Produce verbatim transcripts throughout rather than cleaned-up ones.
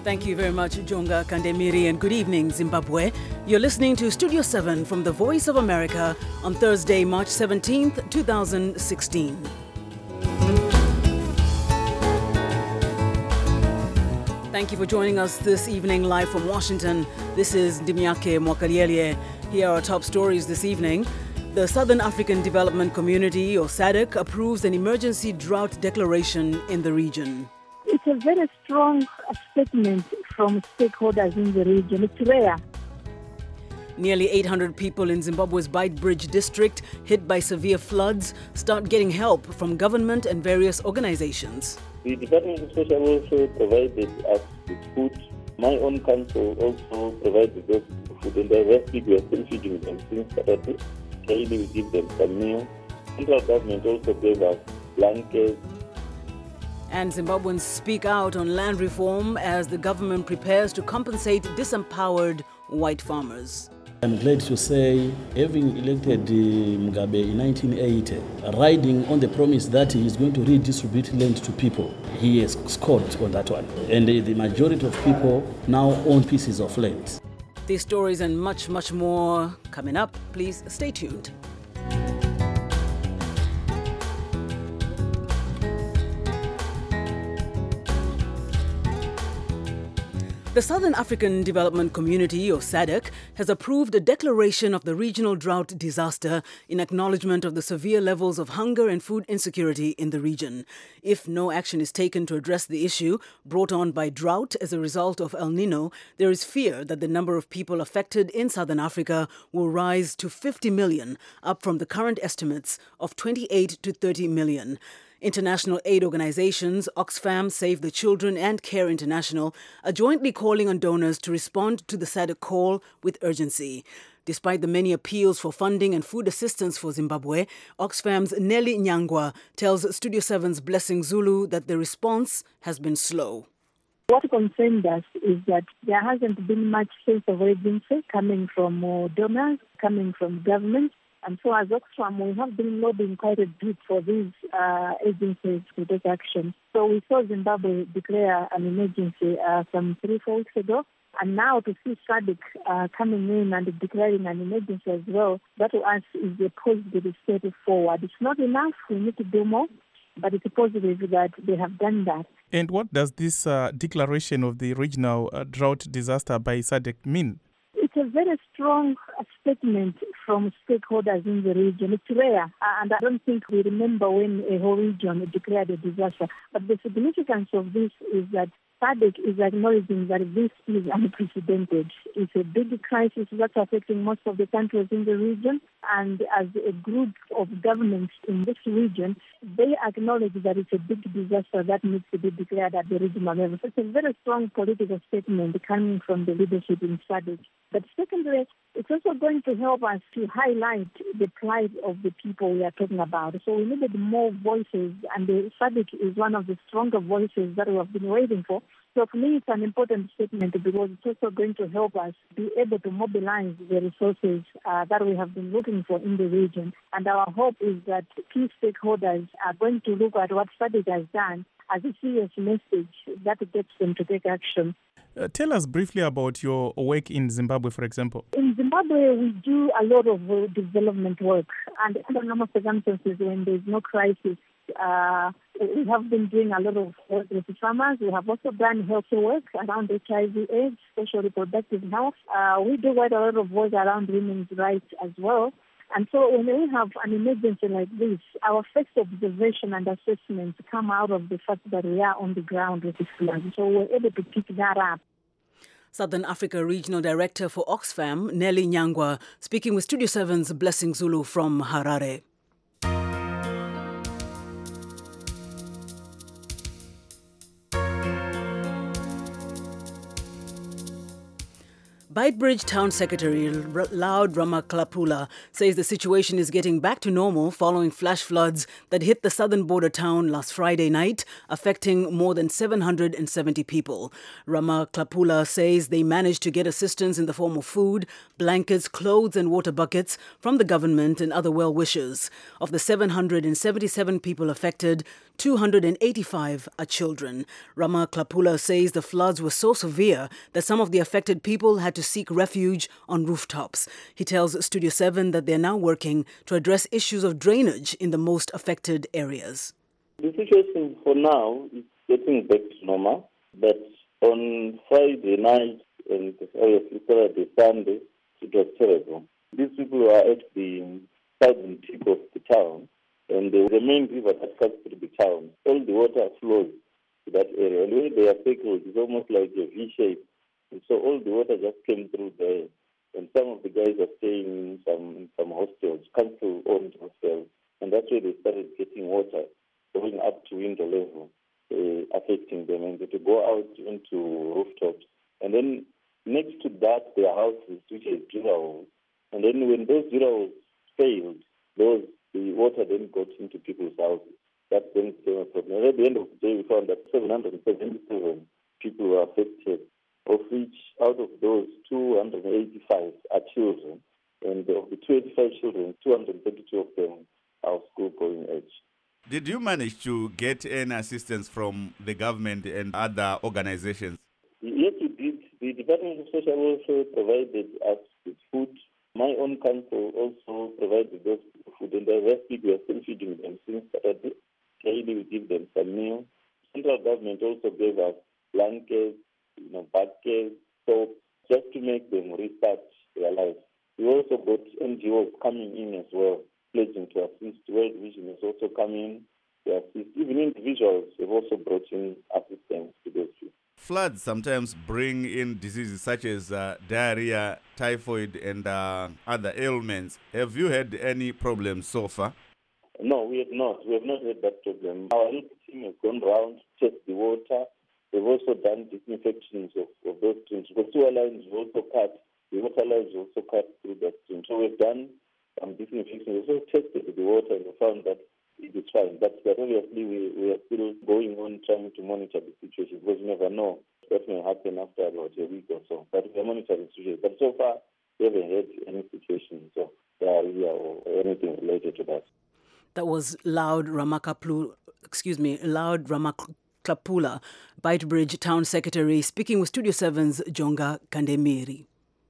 Thank you very much, Jonga Kandemiri, and good evening, Zimbabwe. You're listening to Studio seven from the Voice of America on Thursday, March seventeenth, twenty sixteen. Thank you for joining us this evening live from Washington. This is Dimiake Mwakaliele. Here are our top stories this evening. The Southern African Development Community, or SADC, approves an emergency drought declaration in the region. It's a very strong statement from stakeholders in the region. It's rare. Nearly eight hundred people in Zimbabwe's Beitbridge district, hit by severe floods, start getting help from government and various organizations. The Department of Social Welfare provided us with food. My own council also provided us with food, and the rest people are still feeding them since Saturday. Daily we give them some meal. Central government also gave us blankets. And Zimbabweans speak out on land reform as the government prepares to compensate disempowered white farmers. I'm glad to say, having elected uh, Mugabe in nineteen eighty, riding on the promise that he is going to redistribute land to people, he has scored on that one. And uh, the majority of people now own pieces of land. These stories and much, much more coming up. Please stay tuned. The Southern African Development Community, or SADC, has approved a declaration of the regional drought disaster in acknowledgement of the severe levels of hunger and food insecurity in the region. If no action is taken to address the issue brought on by drought as a result of El Nino, there is fear that the number of people affected in Southern Africa will rise to fifty million, up from the current estimates of twenty-eight to thirty million. International aid organizations Oxfam, Save the Children and Care International are jointly calling on donors to respond to the SADC call with urgency. Despite the many appeals for funding and food assistance for Zimbabwe, Oxfam's Nelly Nyangwa tells Studio seven's Blessing Zulu that the response has been slow. What concerns us is that there hasn't been much sense of urgency coming from uh, donors, coming from government. And so as Oxfam, we have been lobbying quite a bit for these uh, agencies to take action. So we saw Zimbabwe declare an emergency uh, some three, four weeks ago. And now to see SADC uh, coming in and declaring an emergency as well, that to us is a positive step forward. It's not enough. We need to do more. But it's positive that they have done that. And what does this uh, declaration of the regional uh, drought disaster by SADC mean? It's a very strong statement from stakeholders in the region. It's rare, and I don't think we remember when a whole region declared a disaster. But the significance of this is that SADC is acknowledging that this is unprecedented. It's a big crisis that's affecting most of the countries in the region, and as a group of governments in this region, they acknowledge that it's a big disaster that needs to be declared at the regional level. So it's a very strong political statement coming from the leadership in SADC. But secondly, it's also going to help us to highlight the plight of the people we are talking about. So we needed more voices, and the SADC is one of the stronger voices that we have been waiting for. So for me, it's an important statement because it's also going to help us be able to mobilize the resources uh, that we have been looking for in the region. And our hope is that key stakeholders are going to look at what SADC has done as a serious message that gets them to take action. Uh, tell us briefly about your work in Zimbabwe, for example. In Zimbabwe, we do a lot of uh, development work. And under normal circumstances, when there's no crisis, uh, we have been doing a lot of work with farmers. We have also done healthy work around H I V AIDS, social reproductive health. Uh, we do quite a lot of work around women's rights as well. And so when we have an emergency like this, our first observation and assessments come out of the fact that we are on the ground with this flood. So we're able to pick that up. Southern Africa Regional Director for Oxfam, Nelly Nyangwa, speaking with Studio seven's Blessing Zulu from Harare. Beitbridge Town Secretary Loud Ramaklapula says the situation is getting back to normal following flash floods that hit the southern border town last Friday night, affecting more than seven hundred seventy people. Ramaklapula says they managed to get assistance in the form of food, blankets, clothes and water buckets from the government and other well-wishers. Of the seven hundred seventy-seven people affected, two hundred eighty-five are children. Rama Klapula says the floods were so severe that some of the affected people had to seek refuge on rooftops. He tells Studio seven that they're now working to address issues of drainage in the most affected areas. The situation for now is getting back to normal, but on Friday night and obviously Saturday, Sunday, it was terrible. These people were at the southern tip of the town, and the, the main river that cuts through the town, all the water flows to that area. And where they are circled, it's almost like a V shape. And so all the water just came through there. And some of the guys are staying in some, in some hostels, council-owned hostels. And that's where they started getting water going up to window level, uh, affecting them. And they had to go out into rooftops. And then next to that, there are houses, which is drills. And then when those drills failed, those the water then got into people's houses. That then became a problem. And at the end of the day, we found that seven hundred seventy-seven people were affected, of which out of those two hundred eighty-five are children. And of the two hundred eighty-five children, two hundred thirty-two of them are school-going age. Did you manage to get any assistance from the government and other organizations? Yes, we did. The Department of Social Welfare provided us with food. My own council also provided those food, and the rest we are still feeding them since Saturday. Daily we give them some meal. Central government also gave us blankets, you know, buckets, soap, just to make them restart their lives. We also got N G Os coming in as well, pledging to assist. World Vision is also coming to assist. Even individuals have also brought in assistance to those people. Floods sometimes bring in diseases such as uh, diarrhea, typhoid, and uh, other ailments. Have you had any problems so far? No, we have not. We have not had that problem. Our health team has gone round to test the water. They've also done disinfections of, of those streams. The sewer lines were also cut. The water lines were also cut through that stream. So we've done some disinfections. We've also tested the water and we found that it is fine. But, but obviously we, we are still going on trying to monitor the situation because you never know what may happen after about a week or so. But we are monitoring the situation. But so far, we haven't had any situation of diarrhea or anything related to that. That was Loud Ramakaplu, excuse me, Loud Ramaklapula, Beitbridge Town Secretary, speaking with Studio seven's Jonga Kandemiri.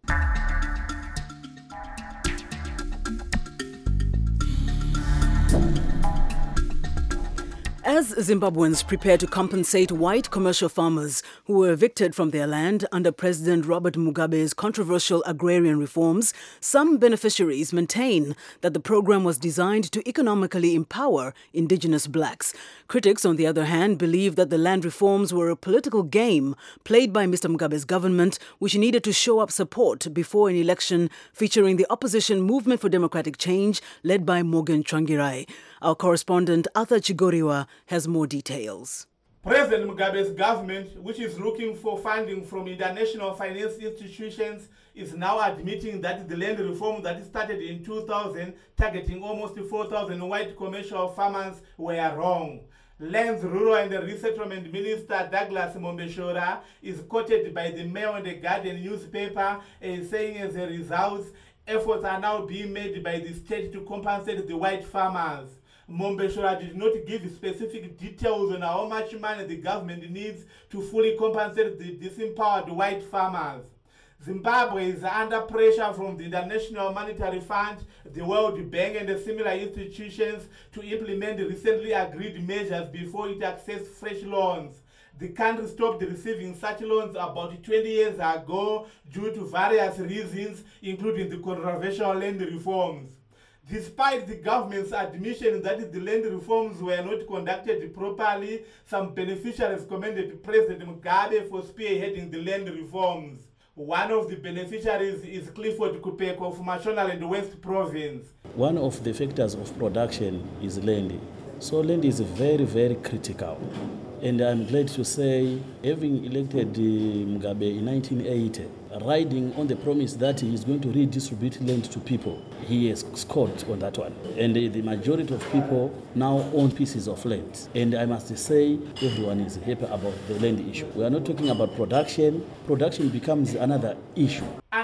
As Zimbabweans prepare to compensate white commercial farmers who were evicted from their land under President Robert Mugabe's controversial agrarian reforms, some beneficiaries maintain that the program was designed to economically empower indigenous blacks. Critics, on the other hand, believe that the land reforms were a political game played by Mister Mugabe's government, which needed to show up support before an election featuring the opposition Movement for Democratic Change led by Morgan Tsvangirai. Our correspondent Arthur Chigoriwa has more details. President Mugabe's government, which is looking for funding from international finance institutions, is now admitting that the land reform that started in two thousand, targeting almost four thousand white commercial farmers, were wrong. Lands, Rural and Resettlement Minister Douglas Mombeshora is quoted by the Mail and the Guardian newspaper as saying as a result, efforts are now being made by the state to compensate the white farmers. Mombeshora did not give specific details on how much money the government needs to fully compensate the disempowered white farmers. Zimbabwe is under pressure from the International Monetary Fund, the World Bank and similar institutions to implement recently agreed measures before it accesses fresh loans. The country stopped receiving such loans about twenty years ago due to various reasons, including the controversial land reforms. Despite the government's admission that the land reforms were not conducted properly, some beneficiaries commended President Mugabe for spearheading the land reforms. One of the beneficiaries is Clifford Kupeko of Mashonaland West Province. One of the factors of production is land. So land is very, very critical. And I'm glad to say, having elected uh, Mugabe in nineteen eighty, riding on the promise that he is going to redistribute land to people, he has scored on that one. And uh, the majority of people now own pieces of land. And I must say, everyone is happy about the land issue. We are not talking about production. Production becomes another issue.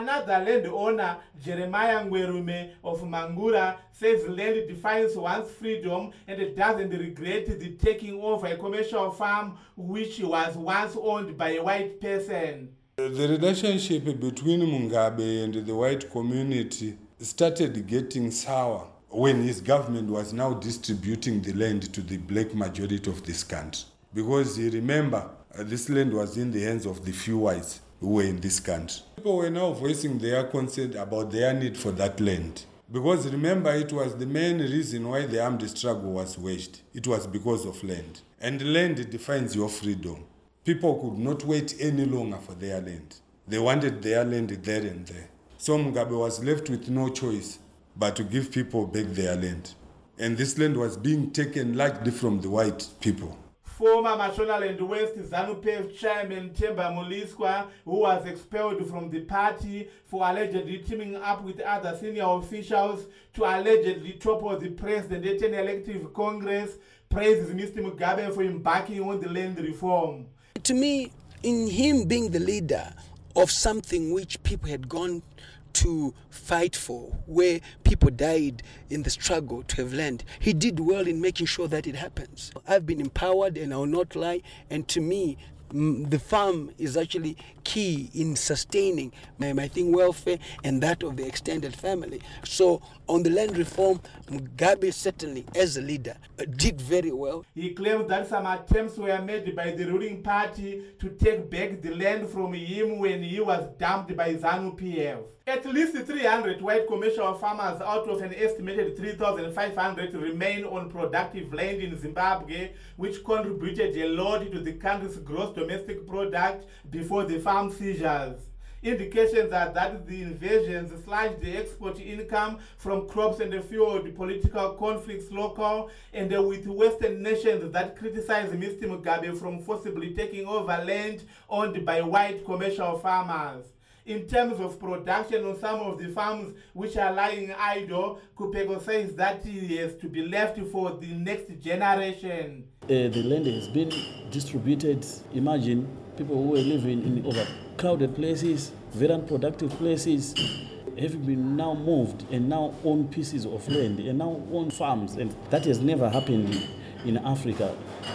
Another landowner, Jeremiah Ngwerume of Mangura, says land defines one's freedom and doesn't regret the taking over a commercial farm which was once owned by a white person. The relationship between Mugabe and the white community started getting sour when his government was now distributing the land to the black majority of this country. Because you remember, uh, this land was in the hands of the few whites who were in this country. People were now voicing their concern about their need for that land. Because remember, it was the main reason why the armed struggle was waged. It was because of land. And land defines your freedom. People could not wait any longer for their land. They wanted their land there and there. So Mugabe was left with no choice but to give people back their land. And this land was being taken largely from the white people. Former Mashonaland West ZANU-P F chairman Themba Muliswa, who was expelled from the party for allegedly teaming up with other senior officials to allegedly topple the president at an elective Congress, praises Mister Mugabe for embarking on the land reform. To me, in him being the leader of something which people had gone to fight for, where people died in the struggle to have land, he did well in making sure that it happens. I've been empowered, and I will not lie, and to me, mm, the farm is actually key in sustaining my, my thing welfare and that of the extended family. So on the land reform, Mugabe certainly, as a leader, did very well. He claims that some attempts were made by the ruling party to take back the land from him when he was dumped by ZANU-P F. At least three hundred white commercial farmers out of an estimated three thousand five hundred remain on productive land in Zimbabwe, which contributed a lot to the country's gross domestic product before the farm seizures. Indications are that the invasions slashed the export income from crops and fueled political conflicts local, and with Western nations that criticize Mister Mugabe from forcibly taking over land owned by white commercial farmers. In terms of production on some of the farms which are lying idle, Kupego says that it has to be left for the next generation. Uh, the land has been distributed. Imagine people who were living in overcrowded places, very unproductive places, have been now moved and now own pieces of land and now own farms. And that has never happened in Africa,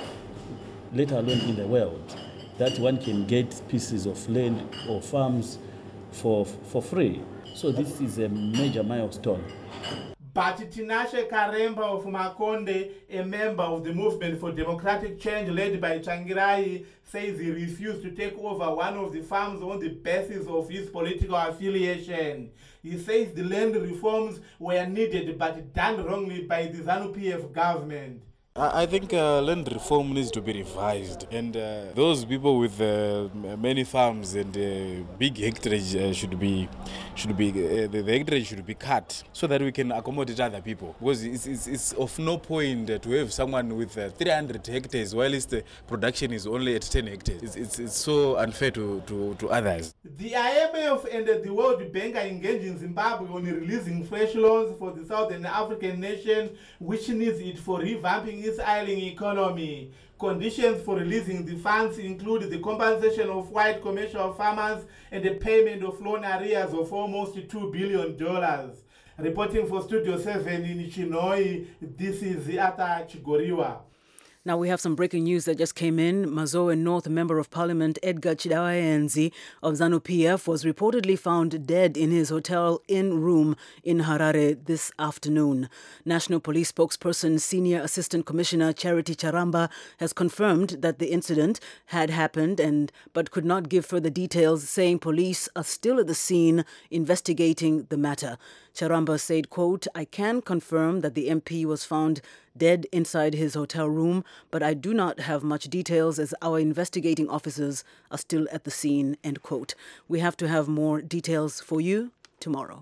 let alone in the world, that one can get pieces of land or farms for for free. So this is a major milestone. But Tinashe Karemba of Makonde, a member of the Movement for Democratic Change led by Changirai, says he refused to take over one of the farms on the basis of his political affiliation. He says the land reforms were needed but done wrongly by the ZANU-P F government. I think uh, land reform needs to be revised, and uh, those people with uh, many farms and uh, big hectares uh, should be should be uh, the, the hectares should be cut so that we can accommodate other people. Because it's, it's, it's of no point to have someone with uh, three hundred hectares while the production is only at ten hectares. It's, it's, it's so unfair to, to, to others. The I M F and the World Bank are engaging Zimbabwe on releasing fresh loans for the Southern African nation, which needs it for revamping its ailing economy. Conditions for releasing the funds include the compensation of white commercial farmers and the payment of loan arrears of almost two billion dollars. Reporting for Studio seven in Chinoi, this is Ata Chigoriwa. Now we have some breaking news that just came in. Mazoe North Member of Parliament Edgar Chidawayenzi of ZANU-P F was reportedly found dead in his hotel inn room in Harare this afternoon. National Police spokesperson Senior Assistant Commissioner Charity Charamba has confirmed that the incident had happened and but could not give further details, saying police are still at the scene investigating the matter. Charamba said, quote, "I can confirm that the M P was found dead inside his hotel room, but I do not have much details as our investigating officers are still at the scene," end quote. We have to have more details for you tomorrow.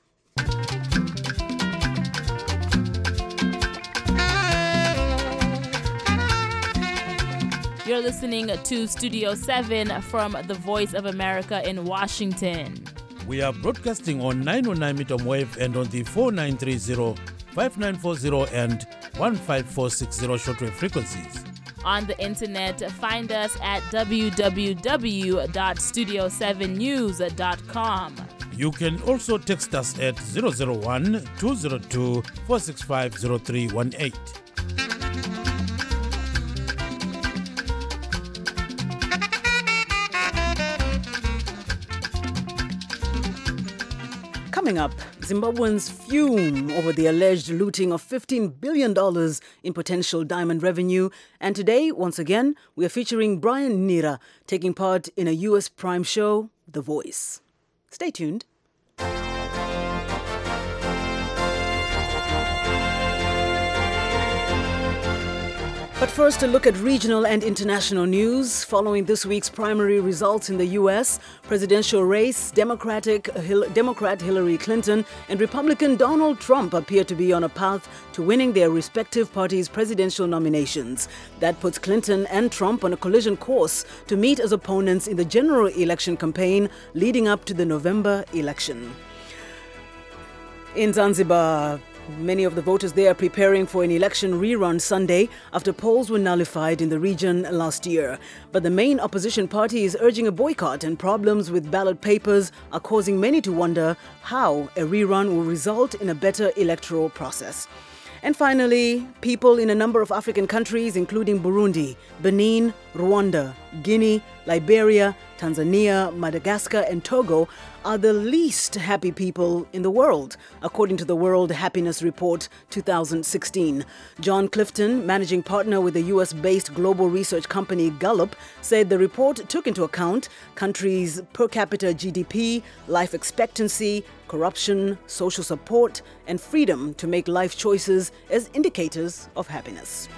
You're listening to Studio seven from the Voice of America in Washington. We are broadcasting on nine oh nine meter wave and on the four nine three zero, five nine four zero and one five four six zero shortwave frequencies. On the internet, find us at w w w dot studio seven news dot com. You can also text us at zero zero one, two zero two, four six five, zero three one eight. Coming up, Zimbabweans fume over the alleged looting of fifteen billion dollars in potential diamond revenue. And today, once again, we are featuring Brian Nira taking part in a U S Prime show, The Voice. Stay tuned. But first, a look at regional and international news. Following this week's primary results in the U S presidential race, Democratic Hil- Democrat Hillary Clinton and Republican Donald Trump appear to be on a path to winning their respective parties' presidential nominations. That puts Clinton and Trump on a collision course to meet as opponents in the general election campaign leading up to the November election. In Zanzibar, many of the voters there are preparing for an election rerun Sunday after polls were nullified in the region last year. But the main opposition party is urging a boycott, and problems with ballot papers are causing many to wonder how a rerun will result in a better electoral process. And finally, people in a number of African countries, including Burundi, Benin, Rwanda, Guinea, Liberia, Tanzania, Madagascar, and Togo, are the least happy people in the world, according to the World Happiness Report twenty sixteen. John Clifton, managing partner with the U S-based global research company Gallup, said the report took into account countries' per capita G D P, life expectancy, corruption, social support, and freedom to make life choices as indicators of happiness.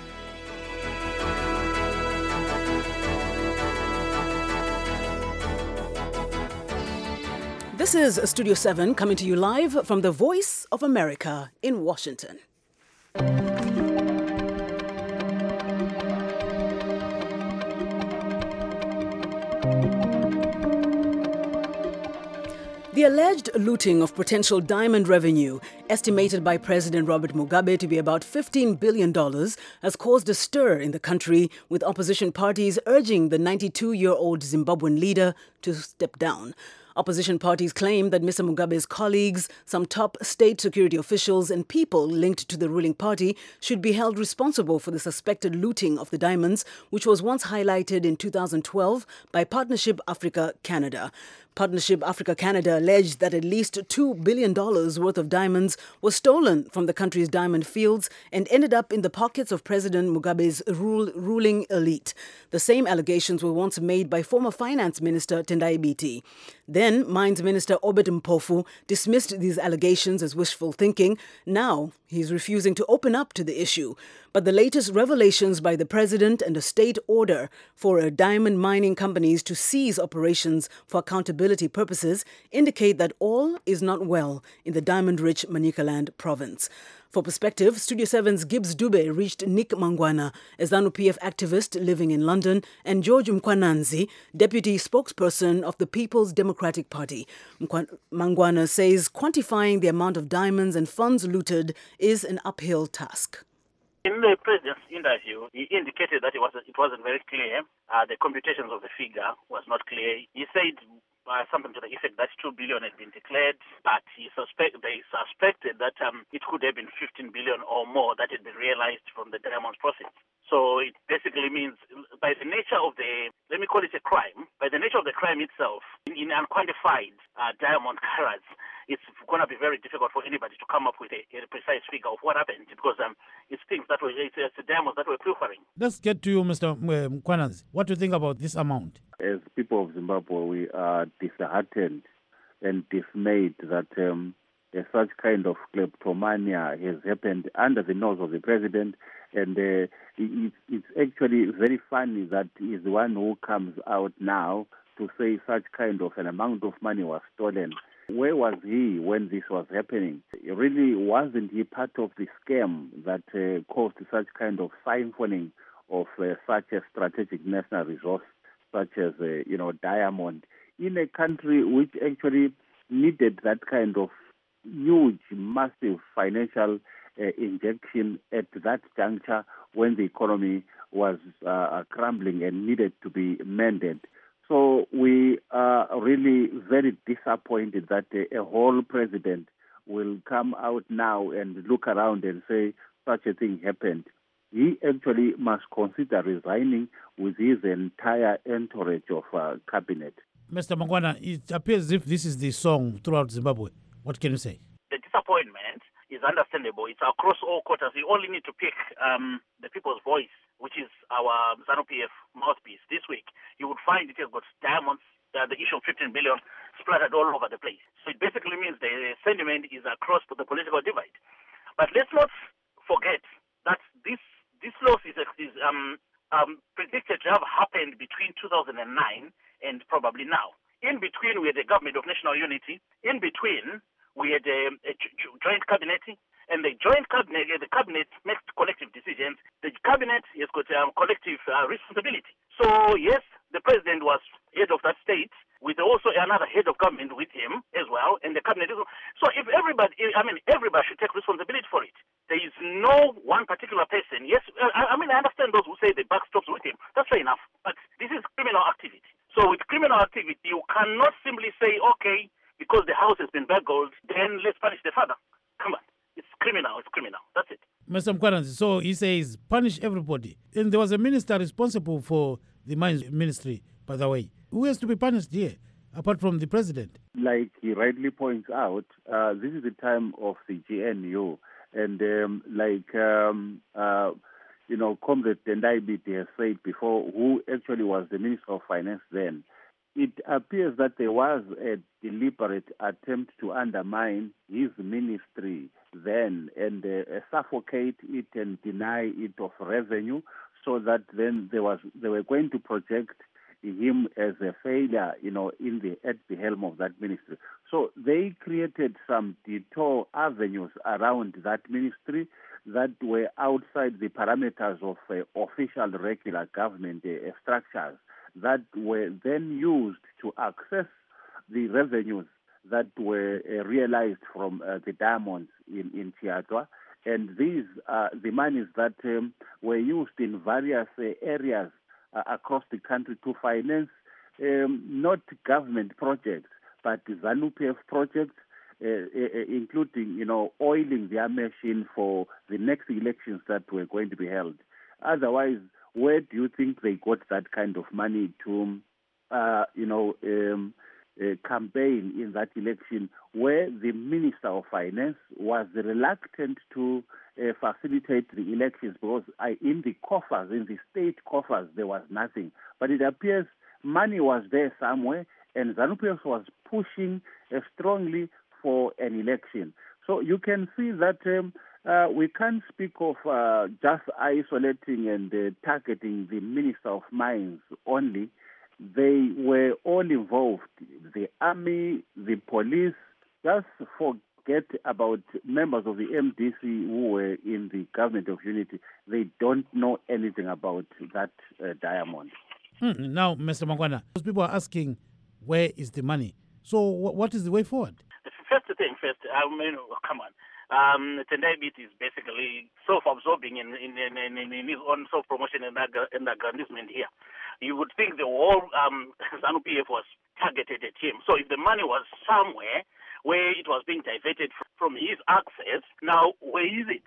This is Studio seven coming to you live from the Voice of America in Washington. The alleged looting of potential diamond revenue, estimated by President Robert Mugabe to be about fifteen billion dollars, has caused a stir in the country, with opposition parties urging the ninety-two-year-old Zimbabwean leader to step down. Opposition parties claim that Mister Mugabe's colleagues, some top state security officials, and people linked to the ruling party should be held responsible for the suspected looting of the diamonds, which was once highlighted in two thousand twelve by Partnership Africa-Canada. Partnership Africa-Canada alleged that at least two billion dollars worth of diamonds was stolen from the country's diamond fields and ended up in the pockets of President Mugabe's rule, ruling elite. The same allegations were once made by former Finance Minister Tendai Biti. Then, Mines Minister Obed Mpofu dismissed these allegations as wishful thinking. Now, he's refusing to open up to the issue. But the latest revelations by the president and a state order for a diamond mining companies to cease operations for accountability purposes indicate that all is not well in the diamond-rich Manicaland province. For perspective, Studio seven's Gibbs Dube reached Nick Mangwana, a ZANU-P F activist living in London, and George Mkwananzi, deputy spokesperson of the People's Democratic Party. Mangwana says quantifying the amount of diamonds and funds looted is an uphill task. In the president's interview, he indicated that it wasn't, it wasn't very clear. Uh, the computations of the figure was not clear. He said uh, something to the effect that two billion had been declared, but he suspect they suspected that um, it could have been fifteen billion or more that had been realized from the diamond proceeds. So it basically means, by the nature of the, let me call it a crime, by the nature of the crime itself, in, in unquantified uh, diamond carats, it's going to be very difficult for anybody to come up with a, a precise figure of what happened, because um, it's things that were, it's, it's the diamonds that were pilfering. Let's get to you, Mister Mkwananzi. What do you think about this amount? As people of Zimbabwe, we are disheartened and dismayed that um, such kind of kleptomania has happened under the nose of the president. And uh, it, it's actually very funny that he's the one who comes out now to say such kind of an amount of money was stolen. Where was he when this was happening? Really, wasn't he part of the scam that uh, caused such kind of siphoning of uh, such a strategic national resource, such as, uh, you know, diamond, in a country which actually needed that kind of huge, massive financial uh, injection at that juncture when the economy was uh, crumbling and needed to be mended? So we are really very disappointed that a, a whole president will come out now and look around and say such a thing happened. He actually must consider resigning with his entire entourage of uh, cabinet. Mister Mangwana, it appears as if this is the song throughout Zimbabwe. What can you say? The disappointment is understandable. It's across all quarters. You only need to pick um, the people's voice, which is our ZANU-P F mouthpiece this week. You would find it has got diamonds, uh, the issue of fifteen billion splattered all over the place. So it basically means the sentiment is across the political divide. But let's not forget that this this loss is, is um, um, predicted to have happened between two thousand nine and probably now. In between, we had a government of national unity. In between, we had a, a joint cabinet, and the joint cabinet, the cabinet makes collective decisions. The cabinet has got um, collective uh, responsibility. So yes, the president was head of that state, with also another head of government with him as well, and the cabinet. So if everybody, I mean, everybody should take responsibility for it. There is no one particular person. Yes, I, I mean, I understand those who say the buck stops with him. That's fair enough. But this is criminal activity. So with criminal activity, you cannot simply say, okay, because the house has been burgled, then let's punish the father. Come on. It's criminal. It's criminal. That's it. Mister Mkwaranzi, so he says punish everybody. And there was a minister responsible for the mines ministry, by the way. Who has to be punished here, apart from the president? Like he rightly points out, uh, this is the time of the G N U. And um, like, um, uh, you know, Comrade Tendai-Biti has said before, who actually was the Minister of Finance then, it appears that there was a deliberate attempt to undermine his ministry then and uh, suffocate it and deny it of revenue, so that then there was they were going to project him as a failure, you know, in the at the helm of that ministry. So they created some detour avenues around that ministry that were outside the parameters of uh, official regular government uh, structures that were then used to access the revenues that were uh, realized from uh, the diamonds in, in Chiatwa. And these are the monies that um, were used in various uh, areas uh, across the country to finance um, not government projects, but ZANU-P F projects, uh, uh, including, you know, oiling their machine for the next elections that were going to be held. Otherwise, where do you think they got that kind of money to, uh, you know, um, uh, campaign in that election, where the Minister of Finance was reluctant to uh, facilitate the elections because uh, in the coffers, in the state coffers, there was nothing. But it appears money was there somewhere, and ZANU-P F was pushing uh, strongly for an election. So you can see that um, uh, we can't speak of uh, just isolating and uh, targeting the Minister of Mines only. They were all involved, the army, the police. Just forget about members of the M D C who were in the government of unity. They don't know anything about that uh, diamond. Hmm. Now, Mister Mangwana, those people are asking, where is the money? So w- what is the way forward? The first thing first, I mean, come on. Um, Tendai-Biti is basically self-absorbing in, in, in, in, in his own self-promotion and, and aggrandizement here. You would think the whole um, ZANU-P F was targeted at him. So if the money was somewhere where it was being diverted from his access, now where is it?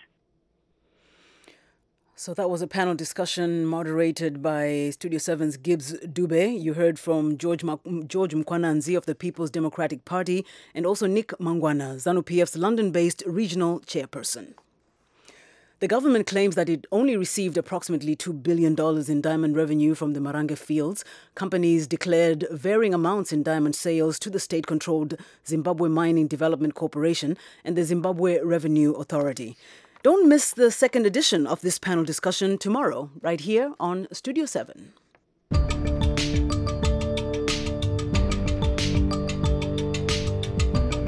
So that was a panel discussion moderated by Studio seven's Gibbs Dube. You heard from George, Ma- George Mkwananzi of the People's Democratic Party and also Nick Mangwana, ZANU-P F's London-based regional chairperson. The government claims that it only received approximately two billion dollars in diamond revenue from the Marange fields. Companies declared varying amounts in diamond sales to the state-controlled Zimbabwe Mining Development Corporation and the Zimbabwe Revenue Authority. Don't miss the second edition of this panel discussion tomorrow, right here on Studio seven.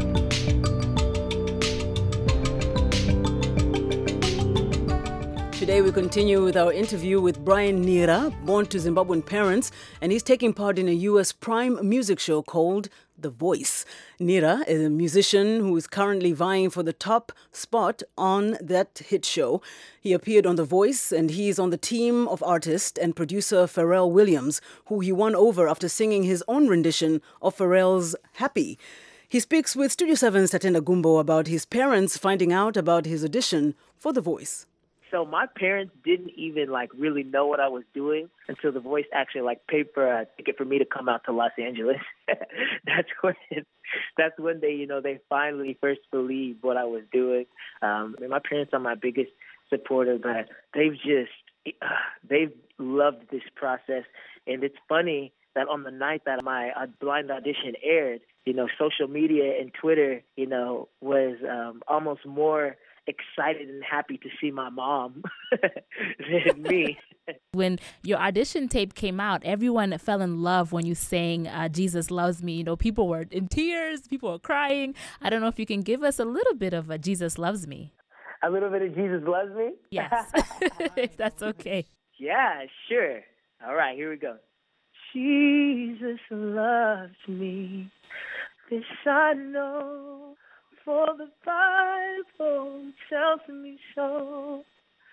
Today Today we continue with our interview with Brian Nira, born to Zimbabwean parents, and he's taking part in a U S Prime music show called The Voice. Nira is a musician who is currently vying for the top spot on that hit show. He appeared on The Voice, and he's on the team of artist and producer Pharrell Williams, who he won over after singing his own rendition of Pharrell's Happy. He speaks with Studio seven's Tatenda Gumbo about his parents finding out about his audition for The Voice. So my parents didn't even like really know what I was doing until The Voice actually like paid for a ticket for me to come out to Los Angeles. that's when that's when they you know they finally first believed what I was doing. Um, I mean, my parents are my biggest supporter, but they've just uh, they've loved this process, and it's funny that on the night that my uh, blind audition aired, you know, social media and Twitter, you know, was um, almost more excited and happy to see my mom than me. When your audition tape came out, everyone fell in love when you sang uh, Jesus Loves Me. You know, people were in tears, people were crying. I don't know if you can give us a little bit of a Jesus Loves Me. A little bit of Jesus Loves Me? Yes, if that's okay. Yeah, sure. All right, here we go. Jesus loves me, this I know, for the Bible tells me so.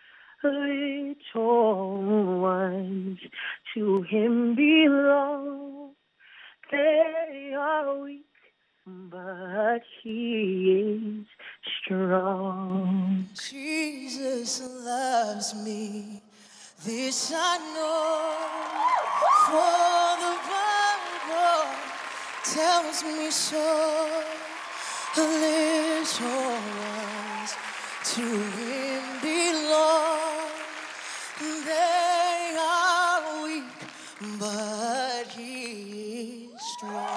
Little ones to him belong. They are weak, but he is strong. Jesus loves me, this I know, for the Bible tells me so. Little ones to him belong. They are weak, but he is strong.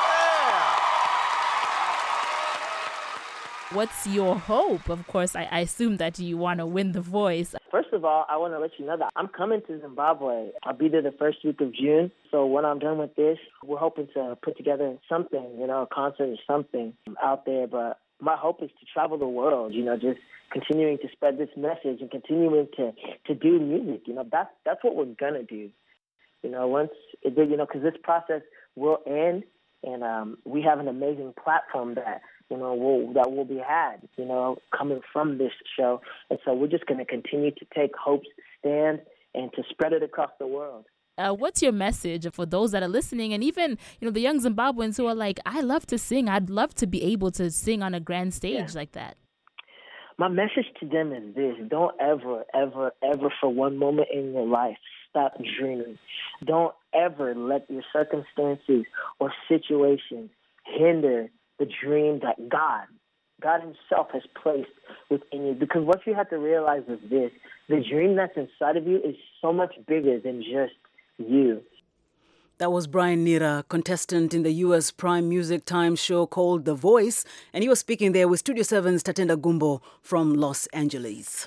What's your hope? Of course, I, I assume that you want to win The Voice. First of all, I want to let you know that I'm coming to Zimbabwe. I'll be there the first week of June. So when I'm done with this, we're hoping to put together something, you know, a concert or something out there. But my hope is to travel the world, you know, just continuing to spread this message and continuing to, to do music. You know, that's, that's what we're going to do. You know, once, it, you know, because this process will end, and um, we have an amazing platform that, you know, will, that will be had, you know, coming from this show. And so we're just going to continue to take Hope's stand and to spread it across the world. Uh, what's your message for those that are listening, and even, you know, the young Zimbabweans who are like, I love to sing. I'd love to be able to sing on a grand stage yeah. like that. My message to them is this: don't ever, ever, ever for one moment in your life stop dreaming. Don't ever let your circumstances or situations hinder the dream that God, God himself has placed within you. Because what you have to realize is this: the dream that's inside of you is so much bigger than just you. That was Brian Nira, contestant in the U S Prime Music Time show called The Voice, and he was speaking there with Studio seven's Tatenda Gumbo from Los Angeles.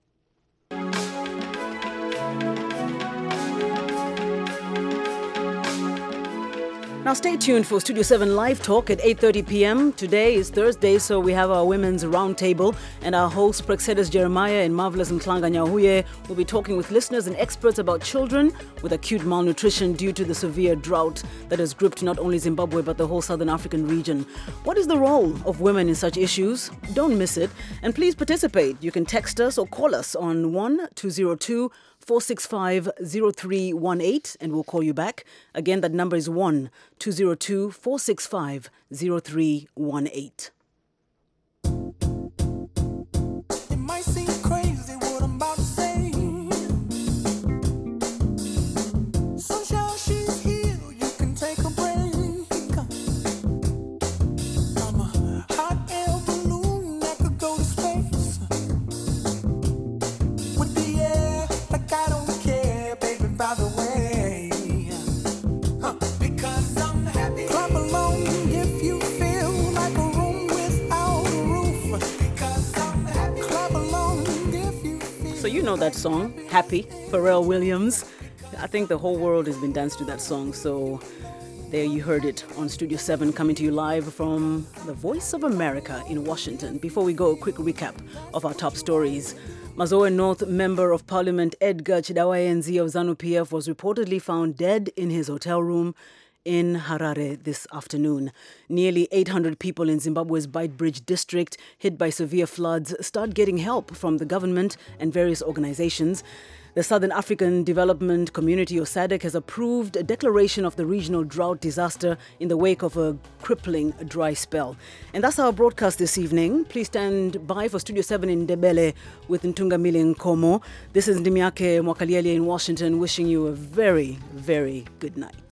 Now stay tuned for Studio seven Live Talk at eight thirty p.m. Today is Thursday, so we have our Women's Roundtable, and our hosts, Praxedis Jeremiah and Marvelous Nklanga Nyahuye, will be talking with listeners and experts about children with acute malnutrition due to the severe drought that has gripped not only Zimbabwe but the whole southern African region. What is the role of women in such issues? Don't miss it, and please participate. You can text us or call us on one two zero two, four six five, zero three one eight, and we'll call you back. Again, that number is one two zero two, four six five, zero three one eight. It might seem crazy what I'm about to say. Sunshine, she's here, you can take a break. I'm a hot air balloon that could go to space. With the air, like I don't care, baby, by the way. Huh. Because I'm happy. Clap along if you feel like a room without a roof. Because I'm happy. Clap along if you feel. So you know that song, Happy, Pharrell Williams. I think the whole world has been danced to that song, so there you heard it on Studio seven, coming to you live from the Voice of America in Washington. Before we go, a quick recap of our top stories. Mazoe North Member of Parliament Edgar Chidawayenzi of ZANU-P F was reportedly found dead in his hotel room in Harare this afternoon. Nearly eight hundred people in Zimbabwe's Beitbridge district, hit by severe floods, start getting help from the government and various organizations. The Southern African Development Community, or SADC, has approved a declaration of the regional drought disaster in the wake of a crippling dry spell. And that's our broadcast this evening. Please stand by for Studio seven in Ndebele with Ntungamili Nkomo. This is Ndimiake Mwakaliele in Washington, wishing you a very, very good night.